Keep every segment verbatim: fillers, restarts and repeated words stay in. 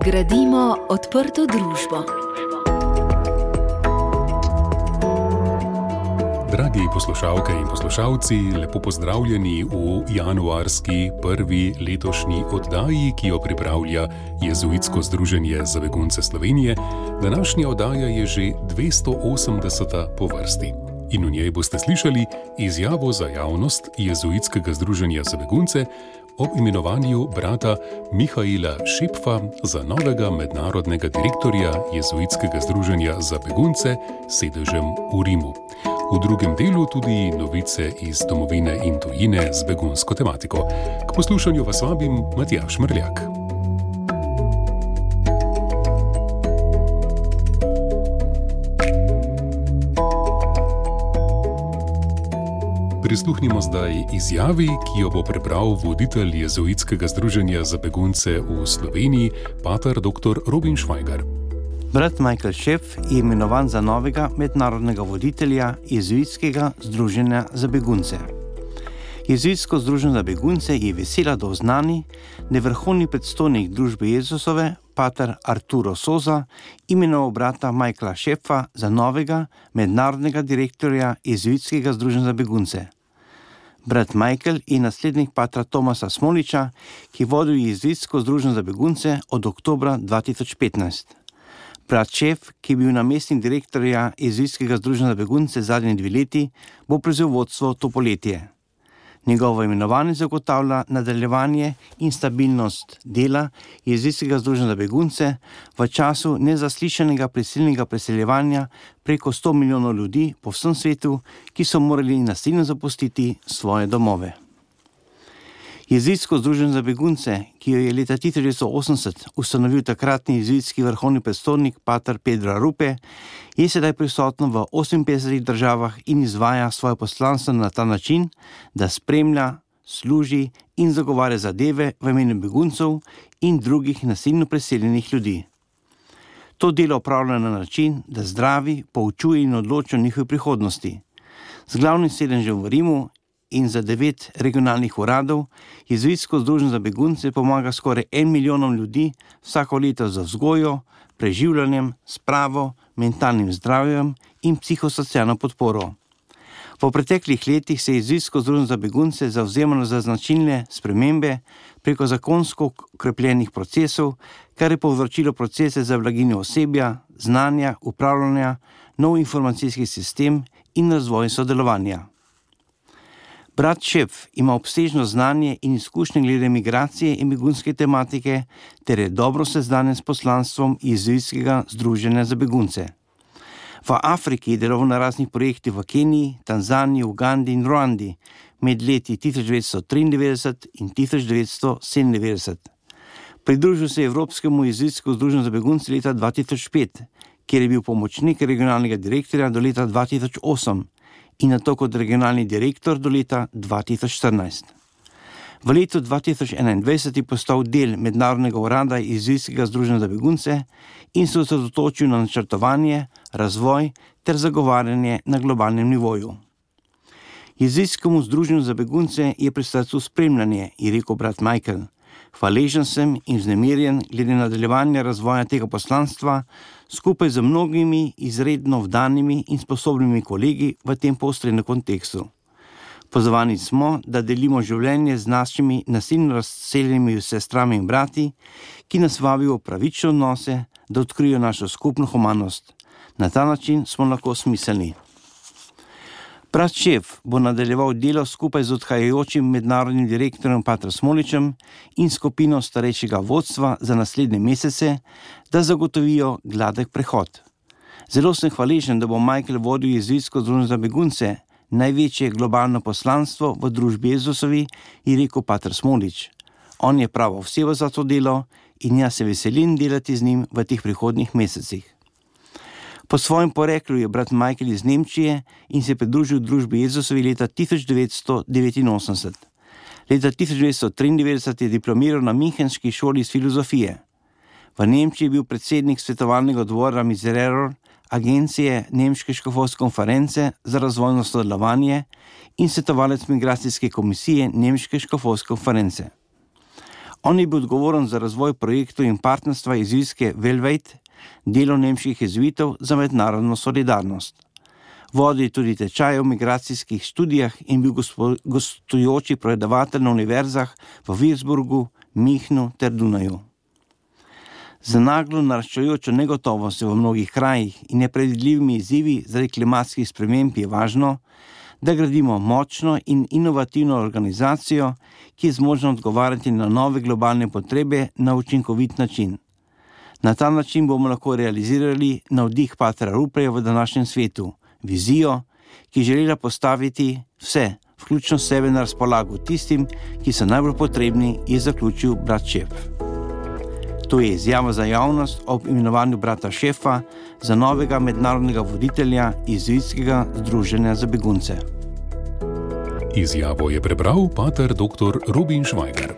Gradimo odprto družbo. Dragi poslušalke in poslušalci, lepo pozdravljeni v januarski prvi letošnji oddaji, ki jo pripravlja Jezuitsko združenje za begunce Slovenije. Današnja oddaja je že dvesto osemdeseta po vrsti. In v njej boste slišali izjavo za javnost Jezuitskega združenja za begunce ob imenovanju brata Mihaela Šepfa za novega mednarodnega direktorja Jezuitskega združenja za begunce s sedežem v Rimu. V drugem delu tudi novice iz domovine in tujine z begunsko tematiko. K poslušanju vas vabim Matjaž Mrljak. Prisluhnimo zdaj izjavi, ki jo bo prebral voditelj Jezuitskega združenja za begunce v Sloveniji, pater doktor Robin Švajgar. Brat Michael Šepf je imenovan za novega mednarodnega voditelja Jezuitskega združenja za begunce. Jezuitsko združenje za begunce je vesela, da oznani, da je vrhovni predstojnik družbe Jezusove, pater Arturo Soza, imenoval brata Michaela Šepfa za novega mednarodnega direktorja Jezuitskega združenja za begunce. Brat Michael je naslednik patra Tomasa Smoliča, ki vodi Jezuitsko združenje za begunce od oktobra dva tisoč petnajst. Brat Šepf, ki je bil namestnik direktorja Jezuitskega združenja za begunce zadnji dve leti, bo prevzel vodstvo to poletje. Njegovo imenovanje zagotavlja nadaljevanje in stabilnost dela Jezuitskega združenja za begunce v času nezaslišanega prisilnega preseljevanja preko sto milijonov ljudi po vsem svetu, ki so morali nasilno zapustiti svoje domove. Jezuitsko združenje za begunce, ki jo je leta tisoč devetsto osemdeset ustanovil takratni jezuitski vrhovni predstojnik pater Pedro Rupe, je sedaj prisotno v oseminpetdesetih državah in izvaja svoje poslanstvo na ta način, da spremlja, služi in zagovarja zadeve v imenu beguncev in drugih nasilno preseljenih ljudi. To delo opravlja na način, da zdravi, poučuje in odloča o njihovi prihodnosti. Z glavnim sedežem v Rimu in za devet regionalnih uradov Jezuitsko združenje za begunce pomaga skoraj en milijonom ljudi vsako leto za vzgojo, preživljanjem, spravo, mentalnim zdravjem in psihosocialno podporo. V preteklih letih se je Jezuitsko združenje za begunce zavzemalo za značilne spremembe preko zakonsko okrepljenih procesov, kar je povzročilo procese za blaginjo osebja, znanja, upravljanja, nov informacijski sistem in razvoj sodelovanja. Brat Šepf ima obsežno znanje in izkušnje glede migracije in begunske tematike ter je dobro seznanjen s poslanstvom Jezuitskega združenja za begunce. V Afriki je deloval na raznih projektih v Keniji, Tanzaniji, Ugandi in Ruandi med leti tisoč devetsto triindevetdeset in tisoč devetsto sedemindevetdeset. Pridružil se je Evropskemu jezuitskemu združenju za begunce leta dva tisoč pet, kjer je bil pomočnik regionalnega direktorja do leta dva tisoč osem. In nato kot regionalni direktor do leta dva tisoč štirinajst. V letu dva tisoč enaindvajset je postal del mednarodnega urada Jezuitskega združenja za begunce in se osredotočil na načrtovanje, razvoj ter zagovarjanje na globalnem nivoju. Jezuitskemu združenju za begunce je pri srcu spremljanje, je rekel brat Michael. Hvaležen sem in vznemirjen glede nadaljevanja razvoja tega poslanstva skupaj z mnogimi izredno vdanimi in sposobnimi kolegi v tem poostrenem kontekstu. Pozvani smo, da delimo življenje z našimi nasilno razseljenimi sestrami in brati, ki nas vabijo v pravične odnose, da odkrijo našo skupno humanost. Na ta način smo lahko smiselni. Brat Šepf bo nadaljeval delo skupaj z odhajajočim mednarodnim direktorjem patrom Smoličem in skupino starejšega vodstva za naslednje mesece, da zagotovijo gladek prehod. Zelo sem hvaležen, da bo Michael vodil Jezuitsko združenje za begunce, največje globalno poslanstvo v družbi Jezusovi, je rekel pater Smolič. On je prava oseba za to delo in jaz se veselim delati z njim v teh prihodnjih mesecih. Po svojem poreklu je brat Michael iz Nemčije in se pridružil družbi Jezusovi leta tisoč devetsto devetinosemdeset. Leta tisoč devetsto triindevetdeset je diplomiral na Münchenski šoli iz filozofije. V Nemčiji je bil predsednik svetovalnega odbora Miserere, agencije Nemške škofovske konference za razvojno sodelovanje in svetovalec migracijske komisije Nemške škofovske konference. On je bil odgovoren za razvoj projektov in partnerstva jezuitske Velvejt, delo nemških jezuitov za mednarodno solidarnost. Vodil je tudi tečaje v migracijskih študijah in bil gostujoči predavatelj na univerzah v Würzburgu, Münchnu ter Dunaju. Za naglo naraščajočo negotovost v mnogih krajih in nepredvidljivimi izzivi zaradi klimatskih sprememb je važno, da gradimo močno in inovativno organizacijo, ki je zmožna odgovarjati na nove globalne potrebe na učinkovit način. Na ta način bomo lahko realizirali navdih patra Rupreja v današnjem svetu, vizijo, ki je želela postaviti vse, vključno sebe na razpolago tistim, ki so najbolj potrebni, je zaključil brat Šef. To je izjava za javnost ob imenovanju brata Šefa za novega mednarodnega voditelja jezuitskega združenja za begunce. Izjavo je prebral pater dr. Robin Švajger.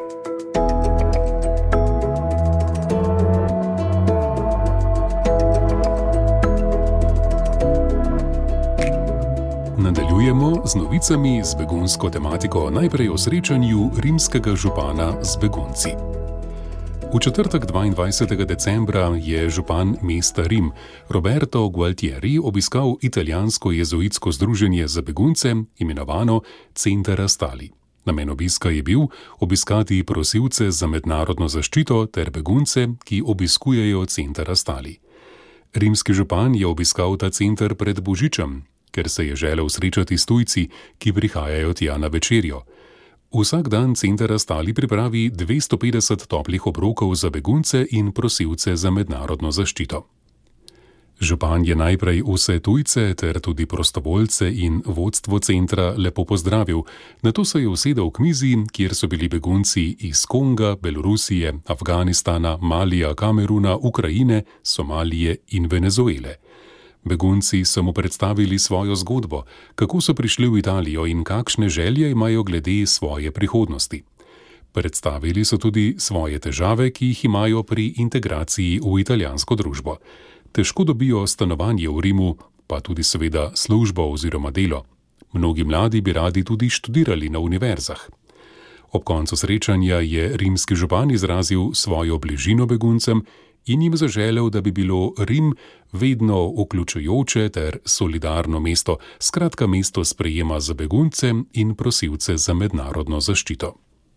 Nadaljujemo z novicami z begunsko tematiko, najprej o srečanju rimskega župana z begunci. V četrtek dvaindvajsetega decembra je župan mesta Rim Roberto Gualtieri obiskal italijansko jezuitsko združenje za begunce, imenovano Center Astali. Namen obiska je bil obiskati prosilce za mednarodno zaščito ter begunce, ki obiskujejo Center Astali. Rimski župan je obiskal ta center pred Božičem, ker se je želel srečati s tujci, ki prihajajo tja na večerjo. Vsak dan Center Astali pripravi dvesto petdeset toplih obrokov za begunce in prosilce za mednarodno zaščito. Župan je najprej vse tujce ter tudi prostovoljce in vodstvo centra lepo pozdravil, nato se je usedel k mizi, kjer so bili begunci iz Konga, Belorusije, Afganistana, Malija, Kameruna, Ukrajine, Somalije in Venezuele. Begunci so mu predstavili svojo zgodbo, kako so prišli v Italijo in kakšne želje imajo glede svoje prihodnosti. Predstavili so tudi svoje težave, ki jih imajo pri integraciji v italijansko družbo. Težko dobijo stanovanje v Rimu, pa tudi seveda službo oziroma delo. Mnogi mladi bi radi tudi študirali na univerzah. Ob koncu srečanja je rimski župan izrazil svojo bližino beguncem in jim zaželel, da bi bilo Rim vedno vključujoče ter solidarno mesto, skratka mesto sprejema za begunce in prosilce za mednarodno zaščito.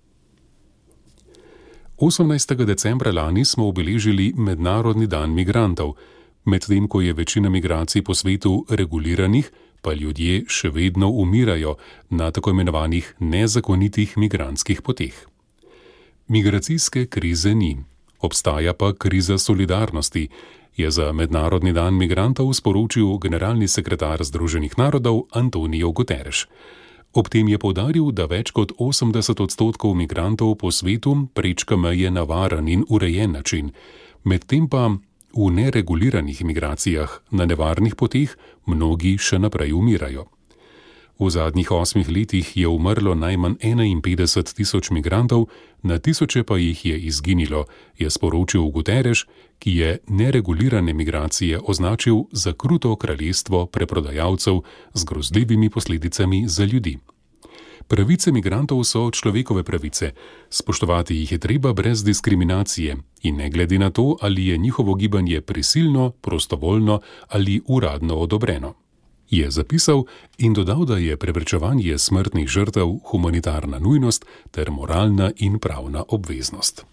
osemnajstega decembra lani smo obeležili Mednarodni dan migrantov. Medtem ko je večina migracij po svetu reguliranih, pa ljudje še vedno umirajo na tako imenovanih nezakonitih migrantskih poteh. Migracijske krize ni. Obstaja pa kriza solidarnosti, je za Mednarodni dan migrantov sporočil generalni sekretar Združenih narodov Antonio Guterres. Ob tem je poudaril, da več kot osemdeset odstotkov migrantov po svetu prečka meje na varen in urejen način, medtem pa v nereguliranih migracijah na nevarnih poteh mnogi še naprej umirajo. V zadnjih osmih letih je umrlo najmanj enainpetdeset tisoč migrantov, na tisoče pa jih je izginilo, je sporočil Guterres, ki je neregulirane migracije označil za kruto kraljestvo preprodajalcev z grozljivimi posledicami za ljudi. Pravice migrantov so človekove pravice, spoštovati jih je treba brez diskriminacije in ne glede na to, ali je njihovo gibanje prisilno, prostovoljno ali uradno odobreno, je zapisal in dodal, da je preprečevanje smrtnih žrtev humanitarna nujnost ter moralna in pravna obveznost.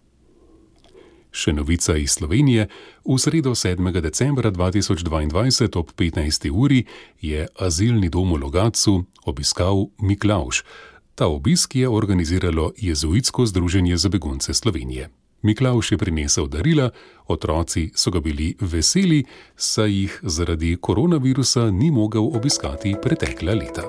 Še novica iz Slovenije. V sredo sedmega decembra dva tisoč dvaindvajset ob petnajsti uri je azilni dom v Logatcu obiskal Miklavž. Ta obisk je organiziralo Jezuitsko združenje za begunce Slovenije. Miklavž je prinesel darila, otroci so ga bili veseli, saj jih zaradi koronavirusa ni mogel obiskati pretekla leta.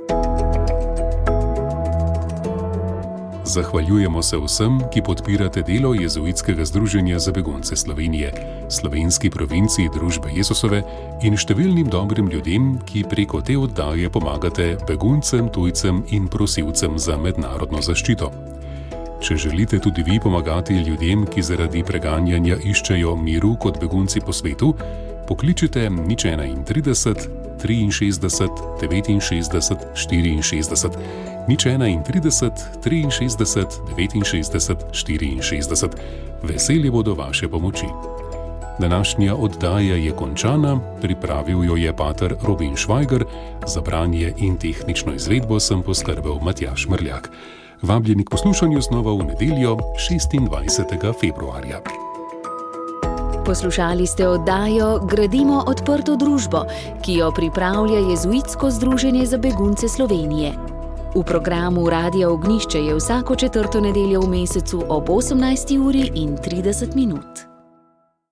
Zahvaljujemo se vsem, ki podpirate delo Jezuitskega združenja za begunce Slovenije, slovenski provinciji Družbe Jezusove in številnim dobrim ljudem, ki preko te oddaje pomagate beguncem, tujcem in prosilcem za mednarodno zaščito. Če želite tudi vi pomagati ljudem, ki zaradi preganjanja iščejo miru kot begunci po svetu, pokličite nič ena trideset triinšestdeset, devetinšestdeset, štiriinšestdeset, nič enaintrideset, triinšestdeset, devetinšestdeset, štiriinšestdeset. Veselje bodo vaše pomoči. Današnja oddaja je končana, pripravil jo je pater Robin Švajger, za branje in tehnično izvedbo sem poskrbel Matjaž Mrljak. Vabljeni k poslušanju znova v nedeljo, šestindvajsetega februarja. Poslušali ste oddajo Gradimo odprto družbo, ki jo pripravlja Jezuitsko združenje za begunce Slovenije. V programu Radia Ognjišče je vsako četrto nedeljo v mesecu ob osemnajsti uri in trideset minut.